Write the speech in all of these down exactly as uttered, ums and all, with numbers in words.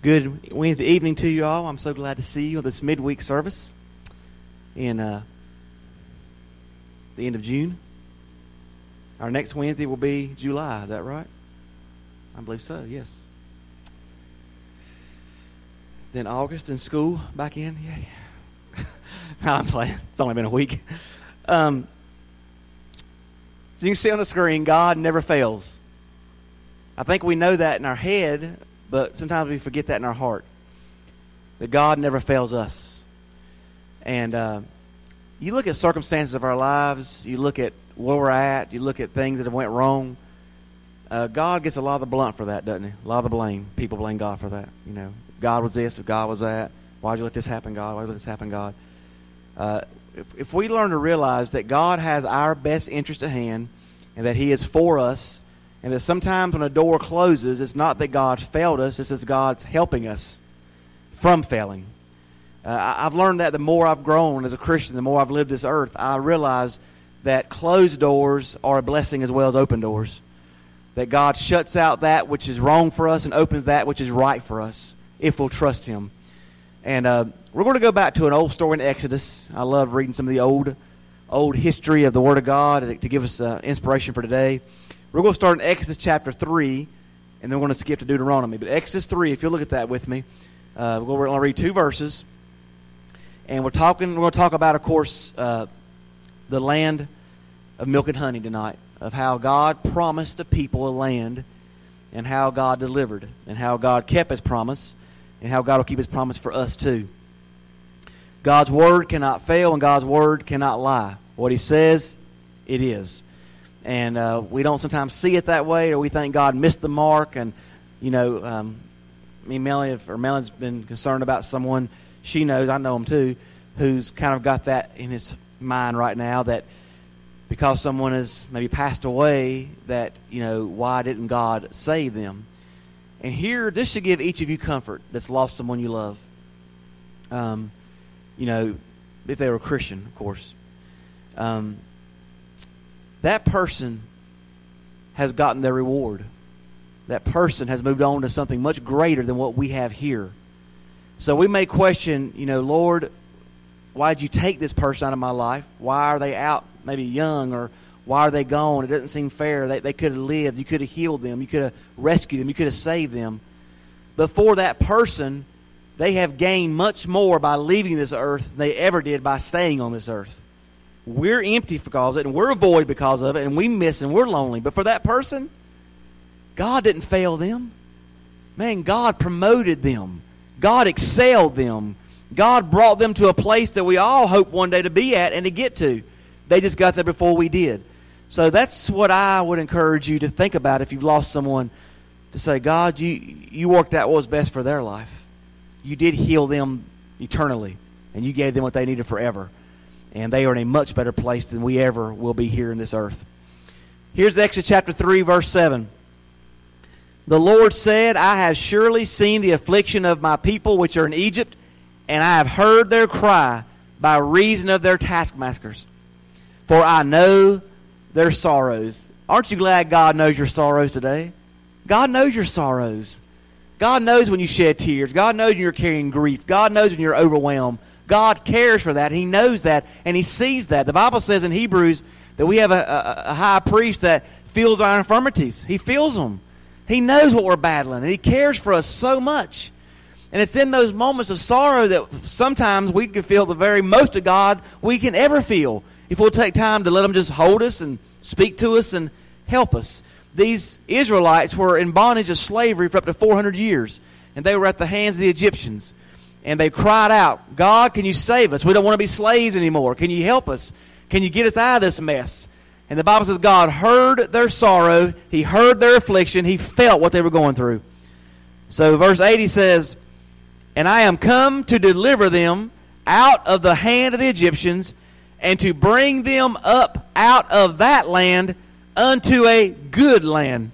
Good Wednesday evening to you all. I'm so glad to see you on this midweek service in uh, the end of June. Our next Wednesday will be July. Is that right? I believe so, yes. Then August in school, back in. Yeah. No, I'm playing. It's only been a week. Um, as you can see on the screen, God never fails. I think we know that in our head, but sometimes we forget that in our heart. That God never fails us. And uh, you look at circumstances of our lives, you look at where we're at, you look at things that have went wrong. Uh, God gets a lot of the blunt for that, doesn't he? A lot of the blame. People blame God for that. You know, God was this, or God was that. Why'd you let this happen, God? Why'd you let this happen, God? Uh, if, if we learn to realize that God has our best interest at hand and that He is for us, and that sometimes when a door closes, it's not that God failed us, it's that God's helping us from failing. Uh, I've learned that the more I've grown as a Christian, the more I've lived this earth, I realize that closed doors are a blessing as well as open doors. That God shuts out that which is wrong for us and opens that which is right for us if we'll trust Him. And uh, we're going to go back to an old story in Exodus. I love reading some of the old old history of the Word of God to give us uh, inspiration for today. We're going to start in Exodus chapter three, and then we're going to skip to Deuteronomy. But Exodus three, if you'll look at that with me, uh, we're going to read two verses. And we're talking. We're going to talk about, of course, uh, the land of milk and honey tonight, of how God promised the people a land and how God delivered and how God kept His promise and how God will keep His promise for us too. God's Word cannot fail and God's Word cannot lie. What He says, it is. And uh, we don't sometimes see it that way, or we think God missed the mark. And, you know, um, me and Melanie, or Melanie's been concerned about someone, she knows, I know him too, who's kind of got that in his mind right now, that because someone has maybe passed away, that, you know, why didn't God save them? And here, this should give each of you comfort that's lost someone you love. Um, you know, if they were a Christian, of course. Um, that person has gotten their reward. That person has moved on to something much greater than what we have here. So we may question, you know, Lord, why did you take this person out of my life? Why are they out maybe young, or why are they gone? It doesn't seem fair. They, they could have lived. You could have healed them. You could have rescued them. You could have saved them. But for that person, they have gained much more by leaving this earth than they ever did by staying on this earth. We're empty because of it, and we're void because of it, and we miss and we're lonely. But for that person, God didn't fail them. Man, God promoted them. God excelled them. God brought them to a place that we all hope one day to be at and to get to. They just got there before we did. So that's what I would encourage you to think about if you've lost someone, to say, God, you, you worked out what was best for their life. You did heal them eternally, and you gave them what they needed forever. And they are in a much better place than we ever will be here in this earth. Here's Exodus chapter three, verse seven. The Lord said, I have surely seen the affliction of my people which are in Egypt, and I have heard their cry by reason of their taskmasters. For I know their sorrows. Aren't you glad God knows your sorrows today? God knows your sorrows. God knows when you shed tears. God knows when you're carrying grief. God knows when you're overwhelmed. God cares for that. He knows that, and He sees that. The Bible says in Hebrews that we have a, a, a high priest that feels our infirmities. He feels them. He knows what we're battling, and He cares for us so much. And it's in those moments of sorrow that sometimes we can feel the very most of God we can ever feel, if we'll take time to let Him just hold us and speak to us and help us. These Israelites were in bondage of slavery for up to four hundred years, and they were at the hands of the Egyptians. And they cried out, God, can you save us? We don't want to be slaves anymore. Can you help us? Can you get us out of this mess? And the Bible says God heard their sorrow. He heard their affliction. He felt what they were going through. So verse eighty says, and I am come to deliver them out of the hand of the Egyptians, and to bring them up out of that land unto a good land.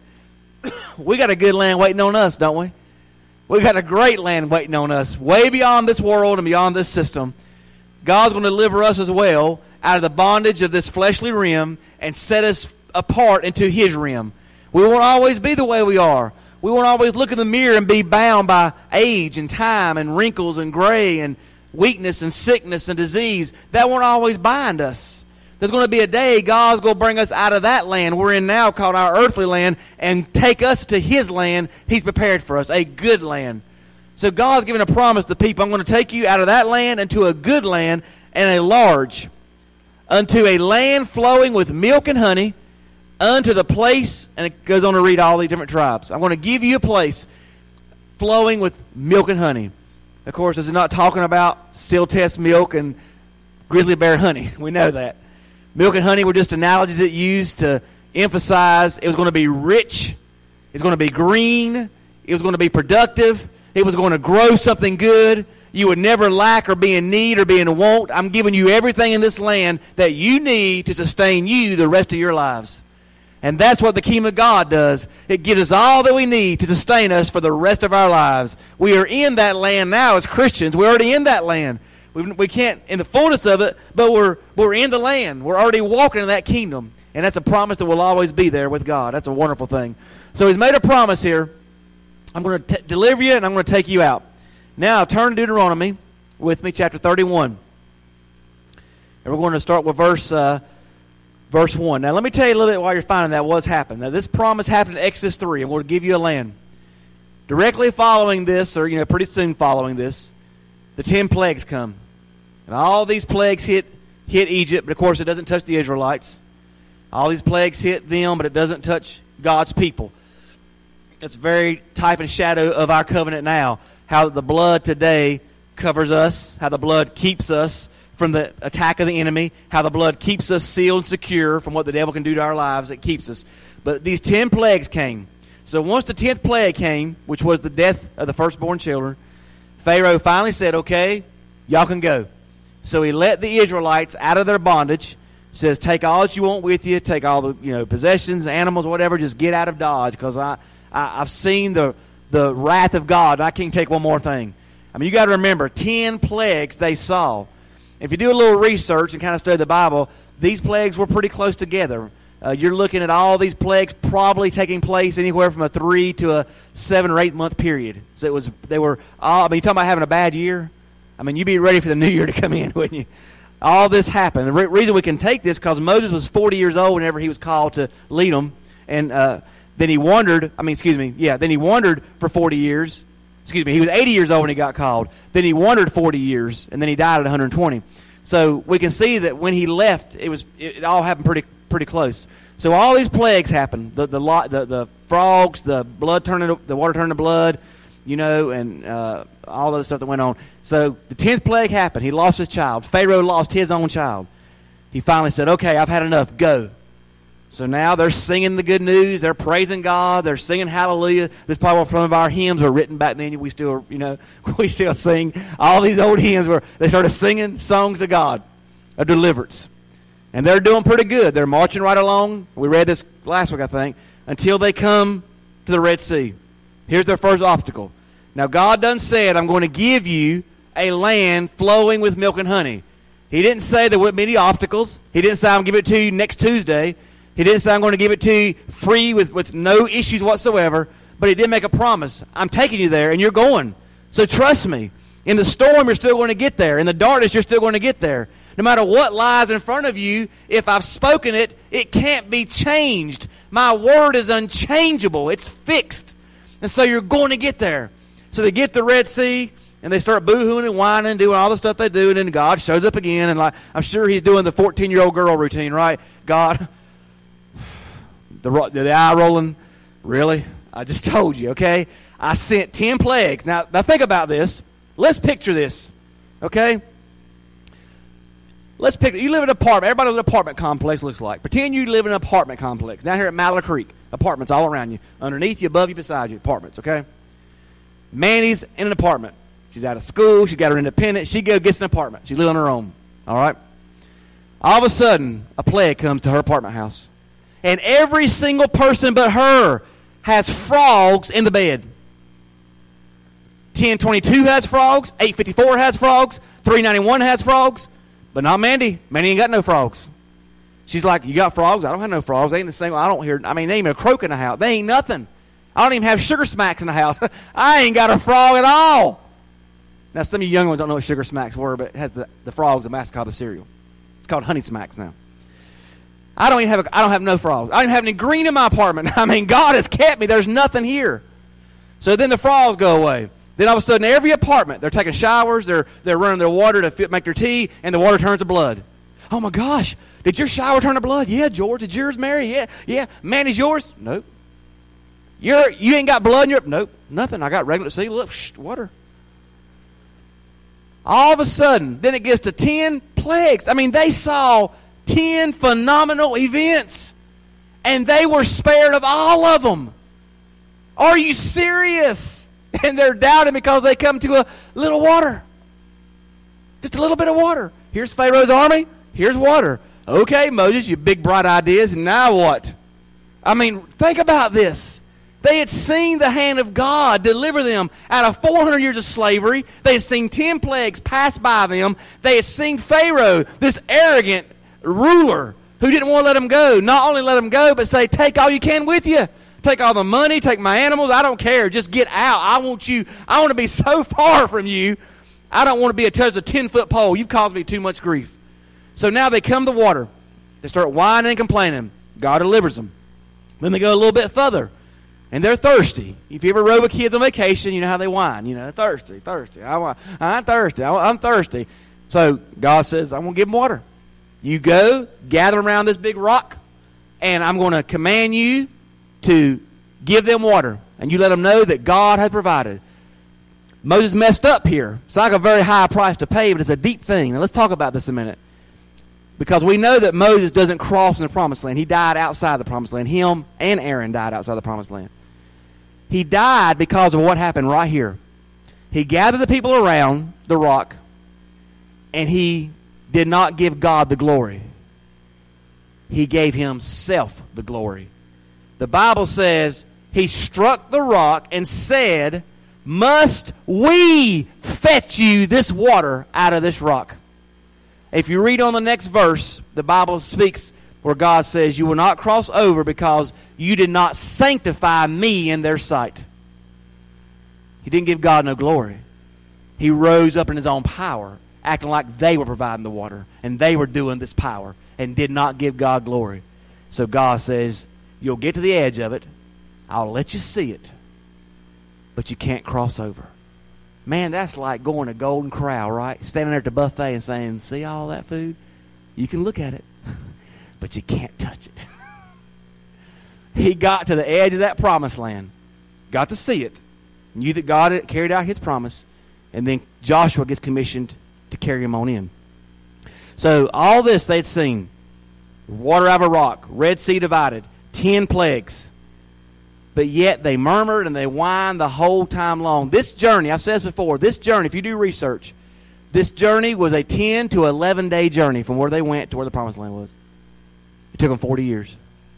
We got a good land waiting on us, don't we? We got a great land waiting on us, way beyond this world and beyond this system. God's going to deliver us as well out of the bondage of this fleshly realm and set us apart into His realm. We won't always be the way we are. We won't always look in the mirror and be bound by age and time and wrinkles and gray and weakness and sickness and disease. That won't always bind us. There's going to be a day God's going to bring us out of that land we're in now called our earthly land and take us to his land he's prepared for us, a good land. So God's given a promise to people. I'm going to take you out of that land into a good land and a large, unto a land flowing with milk and honey, unto the place, and it goes on to read all the different tribes. I'm going to give you a place flowing with milk and honey. Of course, this is not talking about seal test milk and grizzly bear honey. We know that. Milk and honey were just analogies that used to emphasize it was going to be rich, it was going to be green, it was going to be productive, it was going to grow something good. You would never lack or be in need or be in want. I'm giving you everything in this land that you need to sustain you the rest of your lives. And that's what the kingdom of God does. It gives us all that we need to sustain us for the rest of our lives. We are in that land now as Christians. We're already in that land. We, we can't in the fullness of it, but we're we're in the land. We're already walking in that kingdom. And that's a promise that will always be there with God. That's a wonderful thing. So he's made a promise here. I'm going to deliver you and I'm going to take you out. Now turn to Deuteronomy with me, chapter thirty-one. And we're going to start with verse uh, verse one. Now let me tell you a little bit while you're finding that what's happened. Now this promise happened in Exodus three, and we'll give you a land. Directly following this, or you know, pretty soon following this, the ten plagues come. And all these plagues hit hit Egypt, but of course it doesn't touch the Israelites. All these plagues hit them, but it doesn't touch God's people. It's very type and shadow of our covenant now. How the blood today covers us, how the blood keeps us from the attack of the enemy, how the blood keeps us sealed and secure from what the devil can do to our lives. It keeps us. But these ten plagues came. So once the tenth plague came, which was the death of the firstborn children, Pharaoh finally said, okay, y'all can go. So he let the Israelites out of their bondage, says, take all that you want with you, take all the you know possessions, animals, whatever, just get out of Dodge, because I, I, I've seen the, the wrath of God. I can't take one more thing. I mean, you got to remember, ten plagues they saw. If you do a little research and kind of study the Bible, these plagues were pretty close together. Uh, you're looking at all these plagues probably taking place anywhere from a three to a seven or eight month period. So it was, they were all, I mean, you talking about having a bad year? I mean, you'd be ready for the new year to come in, wouldn't you? All this happened. The re- reason we can take this because Moses was forty years old whenever he was called to lead them. And uh, then he wandered, I mean, excuse me, yeah, then he wandered for forty years. Excuse me, he was eighty years old when he got called. Then he wandered forty years, and then he died at one hundred twenty. So we can see that when he left, it was it all happened pretty pretty close. So all these plagues happened: the the the, the frogs, the blood turning to, the water turning to blood, you know, and uh, all the stuff that went on. So the tenth plague happened. He lost his child. Pharaoh lost his own child. He finally said, "Okay, I've had enough. Go." So now they're singing the good news. They're praising God. They're singing hallelujah. This is probably some of our hymns were written back then. We still, you know, we still sing. All these old hymns where they started singing songs of God, of deliverance. And they're doing pretty good. They're marching right along. We read this last week, I think, until they come to the Red Sea. Here's their first obstacle. Now, God done said, I'm going to give you a land flowing with milk and honey. He didn't say there wouldn't be any obstacles. He didn't say, I'm going to give it to you next Tuesday. He didn't say, I'm going to give it to you free with, with no issues whatsoever. But he did make a promise. I'm taking you there, and you're going. So trust me. In the storm, you're still going to get there. In the darkness, you're still going to get there. No matter what lies in front of you, if I've spoken it, it can't be changed. My word is unchangeable. It's fixed. And so you're going to get there. So they get the Red Sea, and they start boo-hooing and whining and doing all the stuff they do, and then God shows up again. And like I'm sure he's doing the fourteen-year-old girl routine, right? God, the, the eye rolling, really? I just told you, okay? I sent ten plagues. Now, now think about this. Let's picture this, okay? Let's picture, you live in an apartment. Everybody knows what an apartment complex looks like. Pretend you live in an apartment complex down here at Mallard Creek. Apartments all around you. Underneath you, above you, beside you. Apartments, okay? Manny's in an apartment. She's out of school. She got her independent. She goes gets an apartment. She's living on her own, all right? All of a sudden, a plague comes to her apartment house. And every single person but her has frogs in the bed. ten twenty-two has frogs. eight fifty-four has frogs. three ninety-one has frogs. But not Mandy. Mandy ain't got no frogs. She's like, you got frogs? I don't have no frogs. They ain't the same. I don't hear. I mean, they ain't even a croak in the house. They ain't nothing. I don't even have Sugar Smacks in the house. I ain't got a frog at all. Now, some of you young ones don't know what Sugar Smacks were, but it has the, the frogs, a mascot of the cereal. It's called Honey Smacks now. I don't even have a, I don't have no frogs. I don't even have any green in my apartment. I mean, God has kept me. There's nothing here. So then the frogs go away. Then all of a sudden, every apartment, they're taking showers, they're they're running their water to fit, make their tea, and the water turns to blood. Oh my gosh, did your shower turn to blood? Yeah, George. Did yours, Mary? Yeah, yeah. Manny's yours? Nope. You're you ain't got blood in your nope, nothing. I got regular. See, look, shh, water. All of a sudden, then it gets to ten plagues. I mean, they saw ten phenomenal events, and they were spared of all of them. Are you serious? And they're doubting because they come to a little water. Just a little bit of water. Here's Pharaoh's army. Here's water. Okay, Moses, you big bright ideas, and now what? I mean, think about this. They had seen the hand of God deliver them out of four hundred years of slavery. They had seen ten plagues pass by them. They had seen Pharaoh, this arrogant ruler who didn't want to let them go. Not only let them go, but say, take all you can with you. Take all the money, take my animals. I don't care. Just get out. I want you. I want to be so far from you. I don't want to be attached to a ten-foot pole. You've caused me too much grief. So now they come to water. They start whining and complaining. God delivers them. Then they go a little bit further, and they're thirsty. If you ever rode with kids on vacation, you know how they whine. You know, thirsty, thirsty. I want, I'm thirsty. I'm thirsty. So God says, I'm going to give them water. You go, gather around this big rock, and I'm going to command you to give them water, and you let them know that God has provided. Moses messed up here. It's like a very high price to pay, but it's a deep thing. Now let's talk about this a minute, because we know that Moses doesn't cross in the promised land. He died outside the promised land. Him and Aaron died outside the promised land. He died because of what happened right here. He gathered the people around the rock, and he did not give God the glory. He gave himself the glory. The Bible says he struck the rock and said, must we fetch you this water out of this rock? If you read on the next verse, the Bible speaks where God says, you will not cross over because you did not sanctify me in their sight. He didn't give God no glory. He rose up in his own power, acting like they were providing the water, and they were doing this power, and did not give God glory. So God says, you'll get to the edge of it. I'll let you see it. But you can't cross over. Man, that's like going to Golden Corral, right? Standing there at the buffet and saying, see all that food? You can look at it, but you can't touch it. He got to the edge of that promised land. Got to see it. Knew that God had carried out his promise. And then Joshua gets commissioned to carry him on in. So all this they'd seen. Water out of a rock. Red Sea divided. Ten plagues. But yet they murmured and they whined the whole time long. This journey, I've said this before, this journey, if you do research, this journey was a ten to eleven day journey from where they went to where the promised land was. It took them forty years.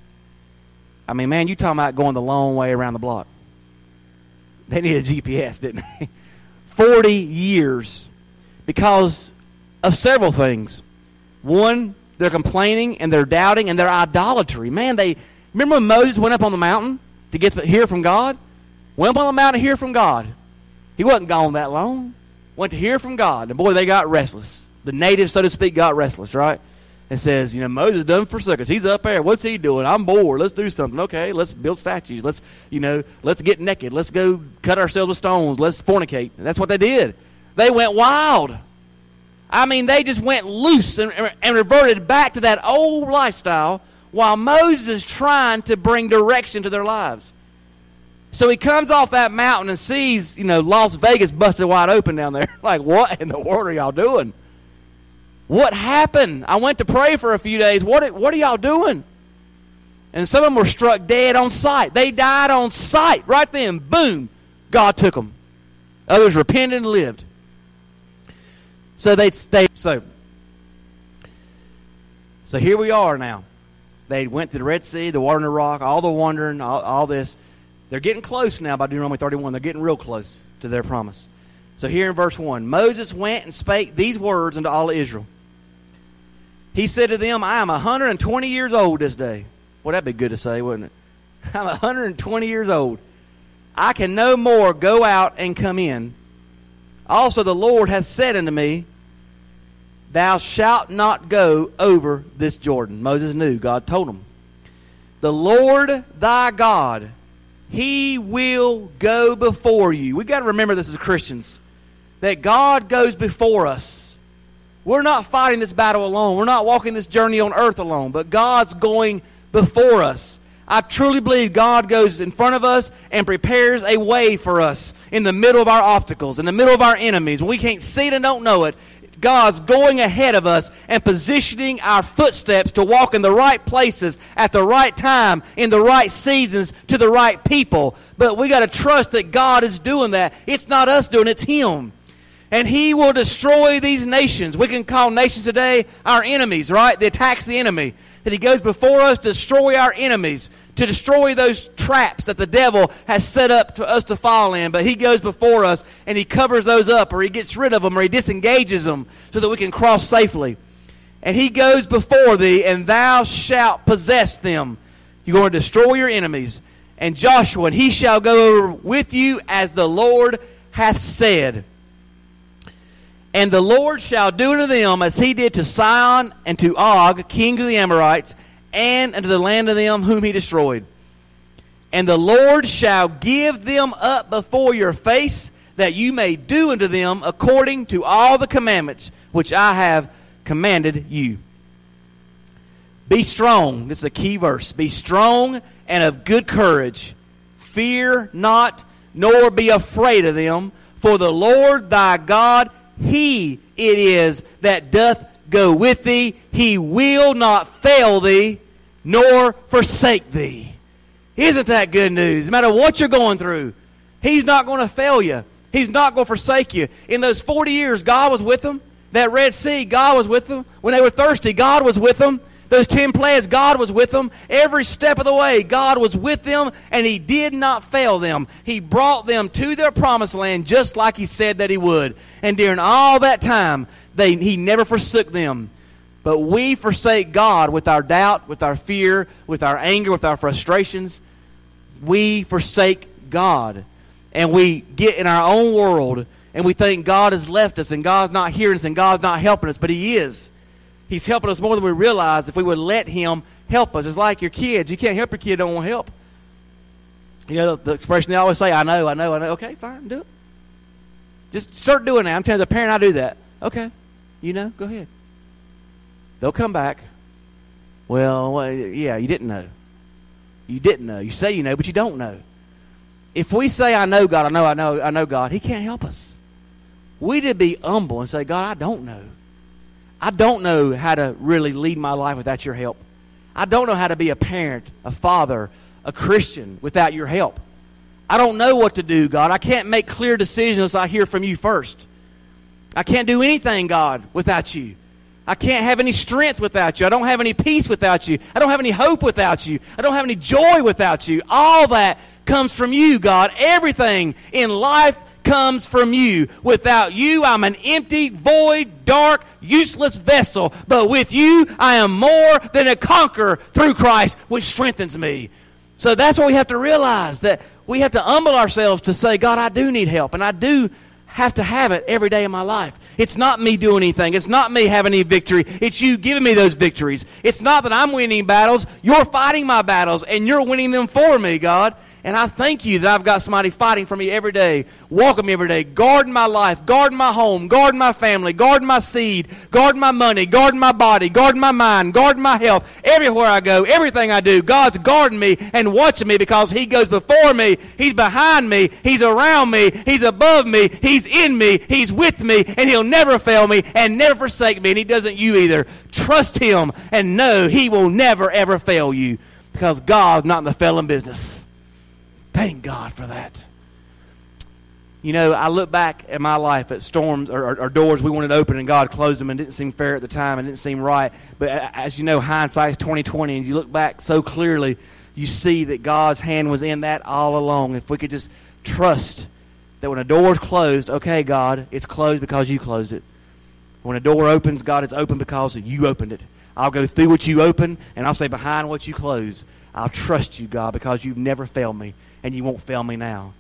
I mean, man, you talking about going the long way around the block. They needed a G P S, didn't they? forty years. Because of several things. One, they're complaining and they're doubting and they're idolatry. Man, they remember when Moses went up on the mountain to get to hear from God? Went up on the mountain to hear from God. He wasn't gone that long. Went to hear from God. And boy, they got restless. The natives, so to speak, got restless, right? It says, you know, Moses done forsook us. He's up there. What's he doing? I'm bored. Let's do something. Okay, let's build statues. Let's, you know, let's get naked. Let's go cut ourselves with stones. Let's fornicate. And that's what they did. They went wild. I mean, they just went loose and, and reverted back to that old lifestyle while Moses is trying to bring direction to their lives. So he comes off that mountain and sees, you know, Las Vegas busted wide open down there. Like, what in the world are y'all doing? What happened? I went to pray for a few days. What, what are y'all doing? And some of them were struck dead on sight. They died on sight. Right then, boom, God took them. Others repented and lived. So they, they so, so here we are now. They went to the Red Sea, the water in the rock, all the wandering, all, all this. They're getting close now by Deuteronomy thirty-one. They're getting real close to their promise. So here in verse one, Moses went and spake these words unto all of Israel. He said to them, I am one hundred twenty years old this day. Well, that'd be good to say, wouldn't it? I'm one hundred twenty years old. I can no more go out and come in. Also the Lord hath said unto me, thou shalt not go over this Jordan. Moses knew. God told him. The Lord thy God, he will go before you. We've got to remember this as Christians, that God goes before us. We're not fighting this battle alone. We're not walking this journey on earth alone, but God's going before us. I truly believe God goes in front of us and prepares a way for us in the middle of our obstacles, in the middle of our enemies. When we can't see it and don't know it, God's going ahead of us and positioning our footsteps to walk in the right places at the right time, in the right seasons, to the right people. But we got to trust that God is doing that. It's not us doing it, it's Him. And He will destroy these nations. We can call nations today our enemies, right? The attacks the enemy. That He goes before us to destroy our enemies, to destroy those traps that the devil has set up to us to fall in. But He goes before us and He covers those up, or He gets rid of them, or He disengages them so that we can cross safely. And He goes before thee, and thou shalt possess them. You're going to destroy your enemies. And Joshua, and he shall go over with you as the Lord hath said. And the Lord shall do unto them as He did to Sihon and to Og, king of the Amorites, and unto the land of them whom He destroyed. And the Lord shall give them up before your face, that you may do unto them according to all the commandments which I have commanded you. Be strong. This is a key verse. Be strong and of good courage. Fear not, nor be afraid of them. For the Lord thy God, He it is that doth go with thee. He will not fail thee, nor forsake thee. Isn't that good news? No matter what you're going through, He's not going to fail you. He's not going to forsake you. In those forty years, God was with them. That Red Sea, God was with them. When they were thirsty, God was with them. Those ten plagues, God was with them. Every step of the way, God was with them, and He did not fail them. He brought them to their promised land just like He said that He would. And during all that time, they, He never forsook them. But we forsake God with our doubt, with our fear, with our anger, with our frustrations. We forsake God. And we get in our own world, and we think God has left us, and God's not hearing us, and God's not helping us. But He is. He's helping us more than we realize if we would let Him help us. It's like your kids. You can't help your kid, don't want help. You know the, the expression they always say, I know, I know, I know. Okay, fine, do it. Just start doing that. I'm telling you, as a parent, I do that. Okay, you know, go ahead. They'll come back. Well, well, yeah, you didn't know. You didn't know. You say you know, but you don't know. If we say, I know God, I know, I know, I know God, He can't help us. We need to be humble and say, God, I don't know. I don't know how to really lead my life without your help. I don't know how to be a parent, a father, a Christian without your help. I don't know what to do, God. I can't make clear decisions unless I hear from you first. I can't do anything, God, without you. I can't have any strength without you. I don't have any peace without you. I don't have any hope without you. I don't have any joy without you. All that comes from you, God. Everything in life comes from you. Without you, I'm an empty, void, dark, useless vessel. But with you, I am more than a conqueror through Christ, which strengthens me. So that's what we have to realize, that we have to humble ourselves to say, God, I do need help, and I do have to have it every day of my life. It's not me doing anything. It's not me having any victory. It's you giving me those victories. It's not that I'm winning battles. You're fighting my battles, and you're winning them for me, God. And I thank you that I've got somebody fighting for me every day, walking me every day, guarding my life, guarding my home, guarding my family, guarding my seed, guarding my money, guarding my body, guarding my mind, guarding my health. Everywhere I go, everything I do, God's guarding me and watching me because He goes before me, He's behind me, He's around me, He's above me, He's in me, He's with me, and He'll never fail me and never forsake me, and He doesn't you either. Trust Him and know He will never, ever fail you because God's not in the failing business. Thank God for that. You know, I look back at my life at storms or, or, or doors we wanted to open and God closed them and it didn't seem fair at the time and didn't seem right. But as you know, hindsight is twenty twenty, and you look back so clearly, you see that God's hand was in that all along. If we could just trust that when a door is closed, okay, God, it's closed because you closed it. When a door opens, God, it's open because you opened it. I'll go through what you open, and I'll stay behind what you close. I'll trust you, God, because you've never failed me. And you won't fail me now.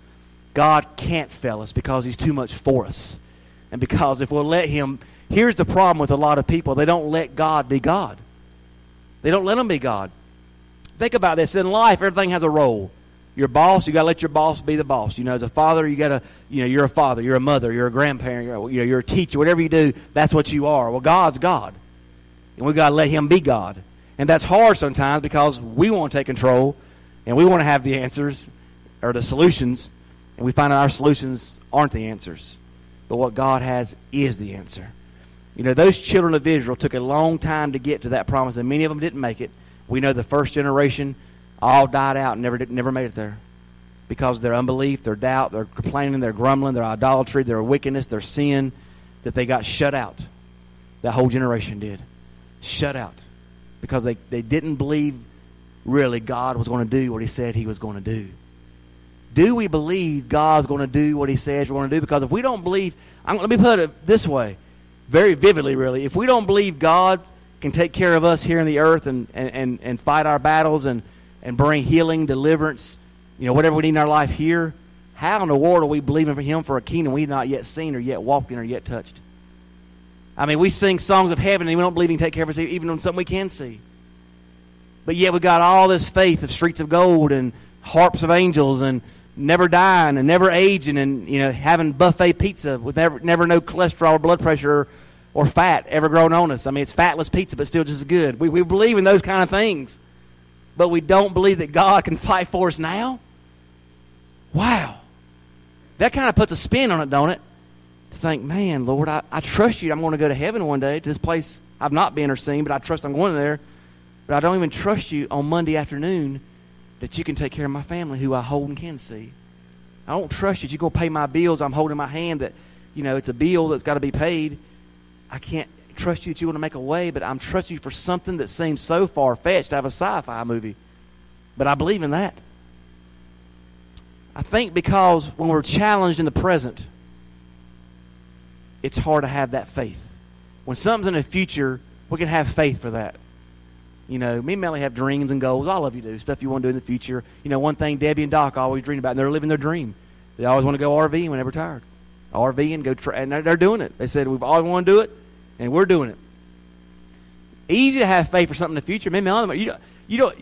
God can't fail us because he's too much for us. And because if we'll let him, here's the problem with a lot of people. They don't let God be God. They don't let him be God. Think about this. In life, everything has a role. Your boss, you got to let your boss be the boss. You know, as a father, you got to, you know, you're a father, you're a mother, you're a grandparent, you're, you know, you're a teacher. Whatever you do, that's what you are. Well, God's God. And we've got to let him be God. And that's hard sometimes because we want to take control and we want to have the answers or the solutions. And we find out our solutions aren't the answers. But what God has is the answer. You know, those children of Israel took a long time to get to that promise, and many of them didn't make it. We know the first generation all died out and never did, never made it there because of their unbelief, their doubt, their complaining, their grumbling, their idolatry, their wickedness, their sin, that they got shut out. That whole generation did. Shut out because they, they didn't believe really God was going to do what he said he was going to do. Do we believe God's going to do what he says we're going to do? Because if we don't believe, I'm, let me put it this way, very vividly really. If we don't believe God can take care of us here on the earth and, and, and, and fight our battles and, and bring healing, deliverance, you know, whatever we need in our life here, how in the world are we believing for him for a kingdom we've not yet seen or yet walked in or yet touched? I mean, we sing songs of heaven and we don't believe he can take care of us even on something we can see. But yet we got all this faith of streets of gold and harps of angels and never dying and never aging and, you know, having buffet pizza with never never no cholesterol or blood pressure or, or fat ever grown on us. I mean, it's fatless pizza, but still just as good. We, we believe in those kind of things. But we don't believe that God can fight for us now? Wow. That kind of puts a spin on it, don't it? To think, man, Lord, I, I trust you. I'm going to go to heaven one day, to this place I've not been or seen, but I trust I'm going there. But I don't even trust you on Monday afternoon that you can take care of my family who I hold and can see. I don't trust you that you're going to pay my bills. I'm holding my hand that, you know, it's a bill that's got to be paid. I can't trust you that you're going to make a way, but I'm trusting you for something that seems so far-fetched to have a sci-fi movie. But I believe in that. I think because when we're challenged in the present, it's hard to have that faith. When something's in the future, we can have faith for that. You know, me and Melly have dreams and goals. All of you do. Stuff you want to do in the future. You know, one thing Debbie and Doc always dream about, and they're living their dream. They always want to go RVing when they're retired. R V and go, tra- and they're doing it. They said, we've always wanted to do it, and we're doing it. Easy to have faith for something in the future. Me and Melly, you don't, you don't,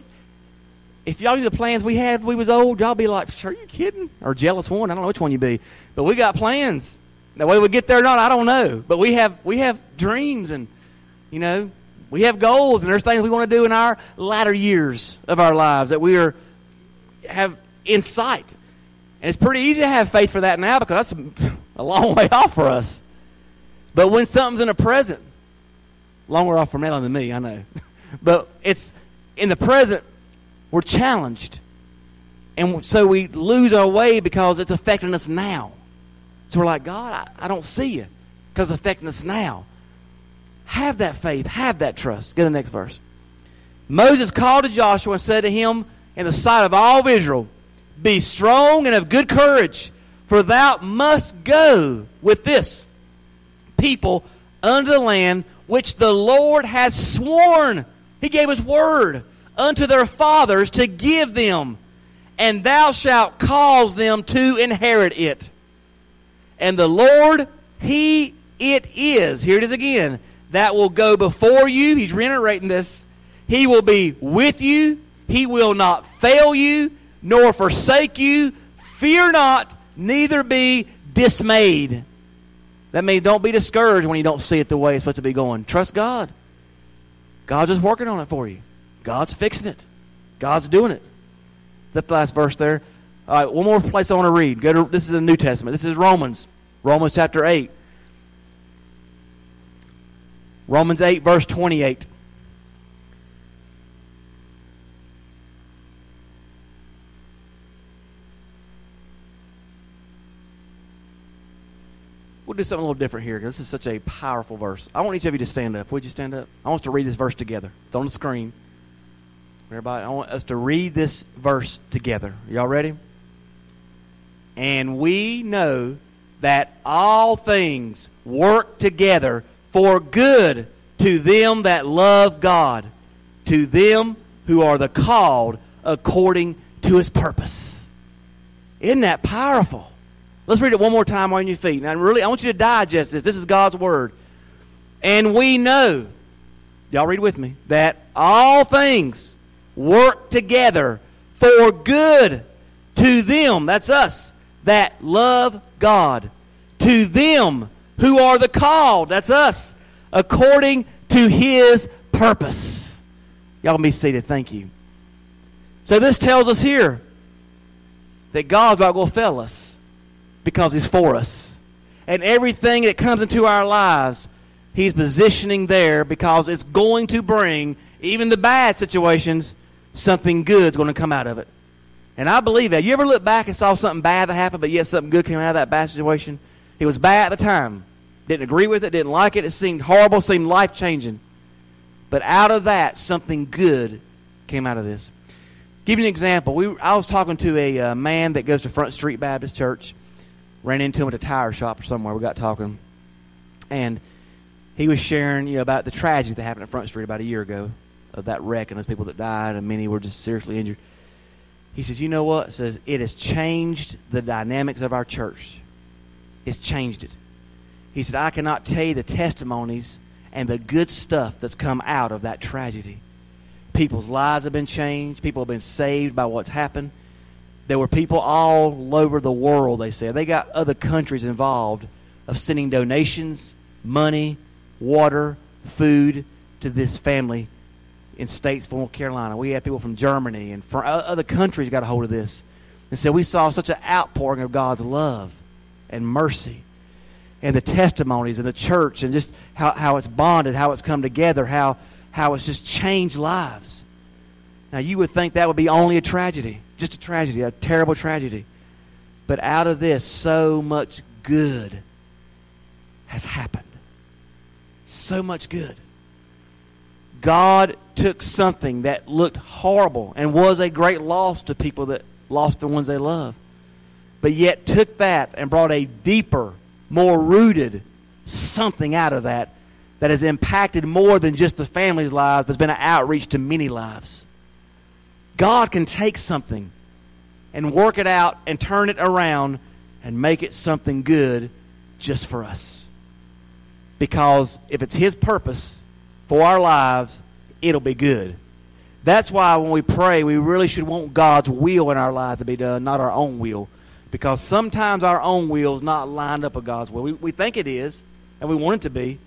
if y'all knew the plans we had when we was old, y'all be like, are you kidding? Or jealous one. I don't know which one you be. But we got plans. Now, whether we get there or not, I don't know. But we have we have dreams and, you know, we have goals, and there's things we want to do in our latter years of our lives that we are have in sight. And it's pretty easy to have faith for that now because that's a long way off for us. But when something's in the present, longer off for Melanie than me, I know. But it's in the present, we're challenged. And so we lose our way because it's affecting us now. So we're like, God, I, I don't see you because it's affecting us now. Have that faith. Have that trust. Go to the next verse. Moses called to Joshua and said to him in the sight of all of Israel, be strong and of good courage, for thou must go with this people unto the land which the Lord has sworn. He gave his word unto their fathers to give them, and thou shalt cause them to inherit it. And the Lord, he it is, here it is again, that will go before you. He's reiterating this. He will be with you. He will not fail you, nor forsake you. Fear not, neither be dismayed. That means don't be discouraged when you don't see it the way it's supposed to be going. Trust God. God's just working on it for you. God's fixing it. God's doing it. Is that the last verse there? All right, one more place I want to read. Go to, this is the New Testament. This is Romans. Romans chapter eight. Romans eight, verse twenty-eight. We'll do something a little different here because this is such a powerful verse. I want each of you to stand up. Would you stand up? I want us to read this verse together. It's on the screen. Everybody, I want us to read this verse together. Y'all ready? And we know that all things work together for good to them that love God, to them who are the called according to his purpose. Isn't that powerful? Let's read it one more time on your feet. Now, really, I want you to digest this. This is God's word. And we know, y'all read with me, that all things work together for good to them, that's us, that love God. To them who are the called, that's us, according to his purpose. Y'all can be seated. Thank you. So this tells us here that God's not going to fail us because he's for us. And everything that comes into our lives, he's positioning there because it's going to bring, even the bad situations, something good's going to come out of it. And I believe that. You ever look back and saw something bad that happened, but yet something good came out of that bad situation? It was bad at the time. Didn't agree with it, didn't like it. It seemed horrible, seemed life-changing. But out of that, something good came out of this. Give you an example. We, I was talking to a uh, man that goes to Front Street Baptist Church. Ran into him at a tire shop or somewhere. We got talking. And he was sharing, you know, about the tragedy that happened at Front Street about a year ago of that wreck and those people that died and many were just seriously injured. He says, you know what? It says, it has changed the dynamics of our church. It's changed it. He said, I cannot tell you the testimonies and the good stuff that's come out of that tragedy. People's lives have been changed. People have been saved by what's happened. There were people all over the world, they said. They got other countries involved of sending donations, money, water, food to this family in Statesville, North Carolina. We had people from Germany and from other countries got a hold of this. And so we saw such an outpouring of God's love and mercy and the testimonies in the church and just how, how it's bonded, how it's come together, how, how it's just changed lives. Now, you would think that would be only a tragedy, just a tragedy, a terrible tragedy. But out of this, so much good has happened. So much good. God took something that looked horrible and was a great loss to people that lost the ones they love, but yet took that and brought a deeper, more rooted something out of that that has impacted more than just the family's lives, but has been an outreach to many lives. God can take something and work it out and turn it around and make it something good just for us. Because if it's his purpose for our lives, it'll be good. That's why when we pray, we really should want God's will in our lives to be done, not our own will. Because sometimes our own will is not lined up with God's will. We, we think it is, and we want it to be.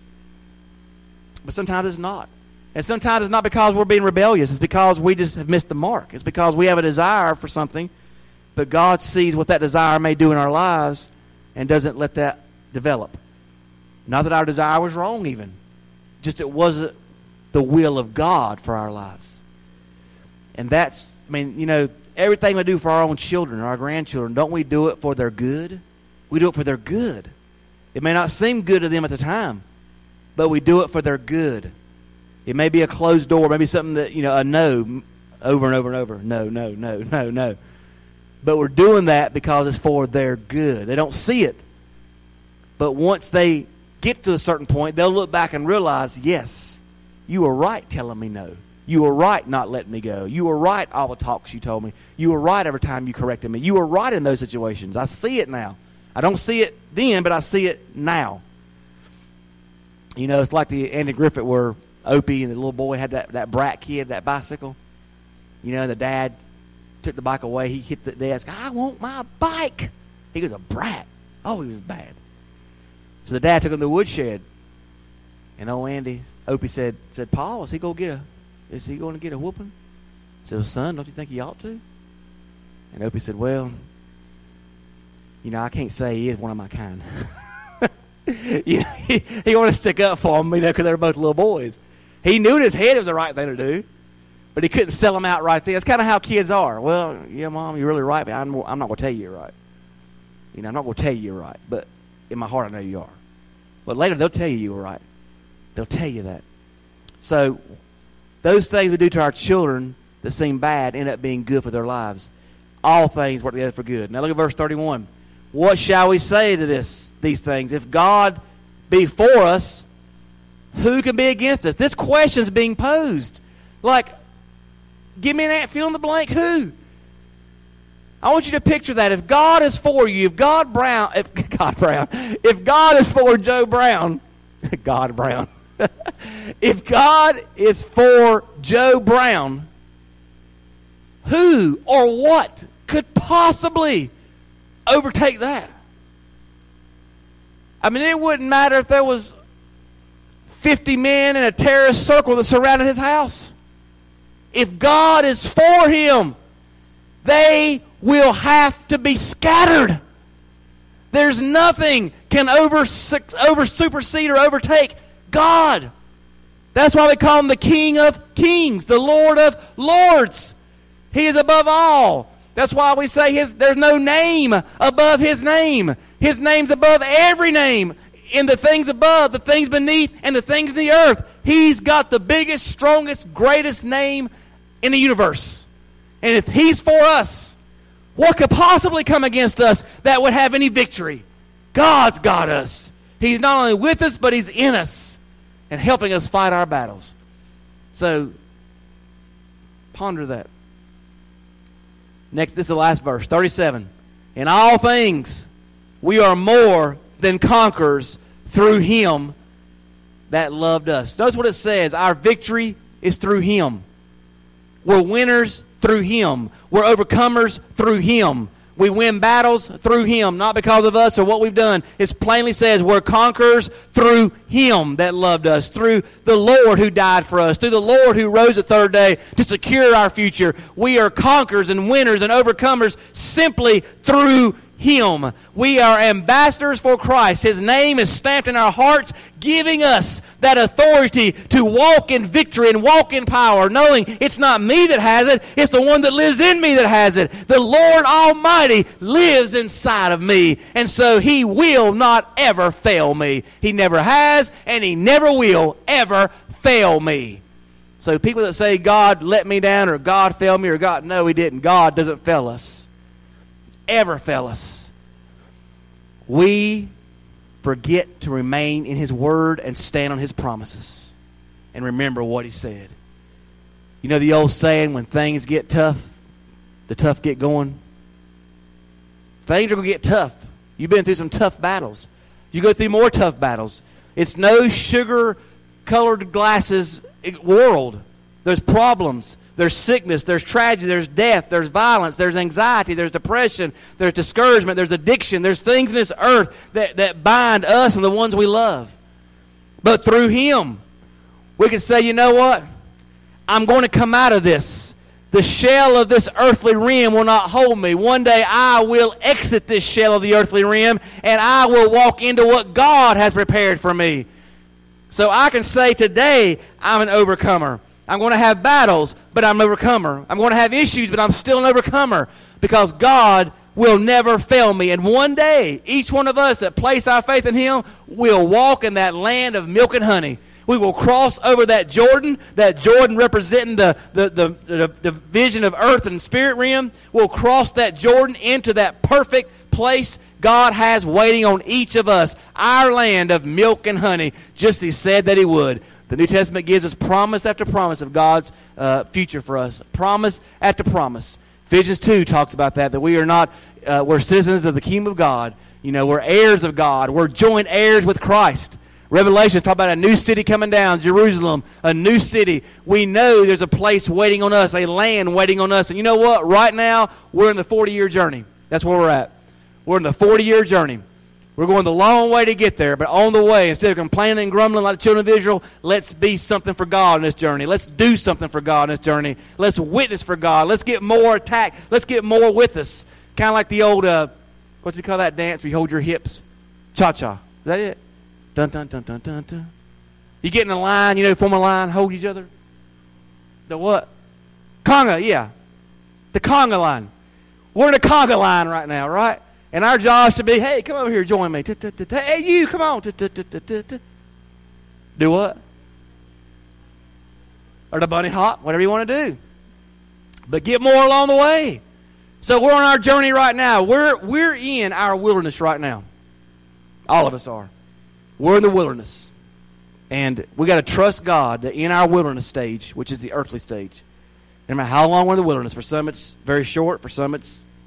But sometimes it's not. And sometimes it's not because we're being rebellious. It's because we just have missed the mark. It's because we have a desire for something, but God sees what that desire may do in our lives and doesn't let that develop. Not that our desire was wrong even. Just it wasn't the will of God for our lives. And that's, I mean, you know, everything we do for our own children or our grandchildren, don't we do it for their good? We do it for their good. It may not seem good to them at the time, but we do it for their good. It may be a closed door, maybe something that, you know, a no over and over and over. No, no, no, no, no. But we're doing that because it's for their good. They don't see it. But once they get to a certain point, they'll look back and realize, yes, you were right telling me no. You were right not letting me go. You were right all the talks you told me. You were right every time you corrected me. You were right in those situations. I see it now. I don't see it then, but I see it now. You know, it's like the Andy Griffith where Opie and the little boy had that, that brat kid, that bicycle. You know, the dad took the bike away. He hit the desk. I want my bike. He was a brat. Oh, he was bad. So the dad took him to the woodshed. And old Andy, Opie said, said, Paul, is he going to get a, is he going to get a whooping? I said, well, son, don't you think he ought to? And Opie said, well, you know, I can't say he is one of my kind. you know, he, he wanted to stick up for them, you know, because they were both little boys. He knew in his head it was the right thing to do, but he couldn't sell them out right there. It's kind of how kids are. Well, yeah, Mom, you're really right, but I'm, I'm not going to tell you you're right. You know, I'm not going to tell you you're right, but in my heart I know you are. But later they'll tell you you were right. They'll tell you that. So those things we do to our children that seem bad end up being good for their lives. All things work together for good. Now look at verse thirty-one. What shall we say to this? These things? If God be for us, who can be against us? This question is being posed. Like, give me an ant, fill in the blank, who? I want you to picture that. If God is for you, if God Brown, if God Brown, if God is for Joe Brown, God Brown, if God is for Joe Brown, who or what could possibly overtake that? I mean, it wouldn't matter if there was fifty men in a terrorist circle that surrounded his house. If God is for him, they will have to be scattered. There's nothing can over, over supersede or overtake God. That's why we call him the King of Kings, the Lord of Lords. He is above all. That's why we say his, there's no name above his name. His name's above every name. In the things above, the things beneath, and the things in the earth. He's got the biggest, strongest, greatest name in the universe. And if he's for us, what could possibly come against us that would have any victory? God's got us. He's not only with us, but he's in us and helping us fight our battles. So, ponder that. Next, this is the last verse, thirty-seven. In all things, we are more than conquerors through him that loved us. Notice what it says. Our victory is through him. We're winners through him. We're overcomers through him. We win battles through him, not because of us or what we've done. It plainly says we're conquerors through him that loved us, through the Lord who died for us, through the Lord who rose the third day to secure our future. We are conquerors and winners and overcomers simply through him. We are ambassadors for Christ. His name is stamped in our hearts, giving us that authority to walk in victory and walk in power, knowing it's not me that has it, it's the one that lives in me that has it. The Lord Almighty lives inside of me, and so he will not ever fail me. He never has, and he never will ever fail me. So people that say God let me down or God failed me or God, no, he didn't. God doesn't fail us. Ever fail us. We forget to remain in his word and stand on his promises and remember what he said. You know the old saying, when things get tough, the tough get going? Things are going to get tough. You've been through some tough battles. You go through more tough battles. It's no sugar-colored glasses world. There's problems. There's sickness, there's tragedy, there's death, there's violence, there's anxiety, there's depression, there's discouragement, there's addiction. There's things in this earth that, that bind us and the ones we love. But through him, we can say, you know what? I'm going to come out of this. The shell of this earthly realm will not hold me. One day I will exit this shell of the earthly realm and I will walk into what God has prepared for me. So I can say today, I'm an overcomer. I'm going to have battles, but I'm an overcomer. I'm going to have issues, but I'm still an overcomer because God will never fail me. And one day, each one of us that place our faith in him will walk in that land of milk and honey. We will cross over that Jordan, that Jordan representing the, the, the, the, the vision of earth and spirit realm. We'll cross that Jordan into that perfect place God has waiting on each of us, our land of milk and honey, just as he said that he would. The New Testament gives us promise after promise of God's uh, future for us. Promise after promise. Ephesians two talks about that, that we are not, uh, we're citizens of the kingdom of God. You know, we're heirs of God. We're joint heirs with Christ. Revelation talks about a new city coming down, Jerusalem, a new city. We know there's a place waiting on us, a land waiting on us. And you know what? Right now, we're in the forty-year journey. That's where we're at. We're in the forty-year journey. We're going the long way to get there, but on the way, instead of complaining and grumbling like the children of Israel, let's be something for God in this journey. Let's do something for God in this journey. Let's witness for God. Let's get more attack. Let's get more with us. Kind of like the old, uh, what's it call that dance where you hold your hips? Cha-cha. Is that it? Dun, dun, dun, dun, dun, dun. You get in a line, you know, form a line, hold each other. The what? Conga, yeah. The conga line. We're in a conga line right now, right? And our job should be, hey, come over here, join me. Hey, you, come on. Do what? Or the bunny hop, whatever you want to do. But get more along the way. So we're on our journey right now. We're, we're in our wilderness right now. All of us are. We're in the wilderness. And we got to trust God that in our wilderness stage, which is the earthly stage, no matter how long we're in the wilderness, for some it's very short, for some it's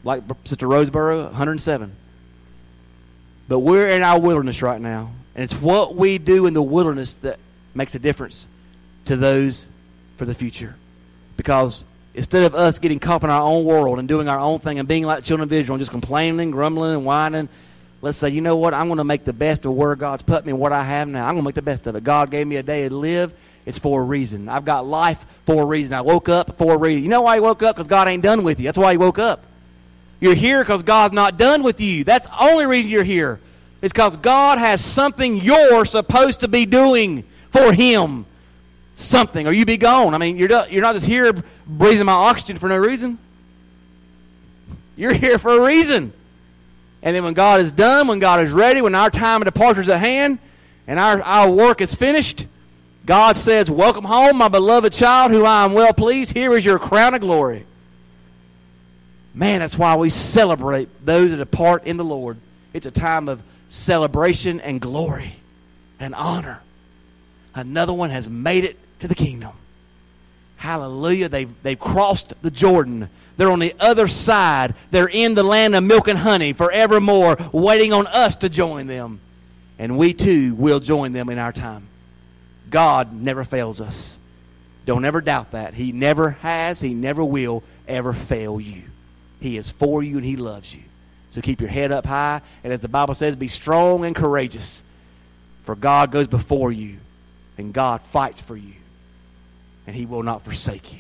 like Sister Roseboro, one hundred seven. But we're in our wilderness right now. And it's what we do in the wilderness that makes a difference to those for the future. Because instead of us getting caught in our own world and doing our own thing and being like children of Israel and just complaining, grumbling, and whining, let's say, you know what, I'm going to make the best of where God's put me and what I have now. I'm going to make the best of it. God gave me a day to live. It's for a reason. I've got life for a reason. I woke up for a reason. You know why you woke up? Because God ain't done with you. That's why you woke up. You're here because God's not done with you. That's the only reason you're here. It's because God has something you're supposed to be doing for Him. Something, or you be gone. I mean, you're not, you're not just here breathing my oxygen for no reason. You're here for a reason. And then when God is done, when God is ready, when our time of departure is at hand, and our, our work is finished, God says, welcome home, my beloved child, who I am well pleased. Here is your crown of glory. Man, that's why we celebrate those that depart in the Lord. It's a time of celebration and glory and honor. Another one has made it to the kingdom. Hallelujah. They've, they've crossed the Jordan. They're on the other side. They're in the land of milk and honey forevermore, waiting on us to join them. And we too will join them in our time. God never fails us. Don't ever doubt that. He never has, He never will ever fail you. He is for you and He loves you. So keep your head up high. And as the Bible says, be strong and courageous. For God goes before you. And God fights for you. And He will not forsake you.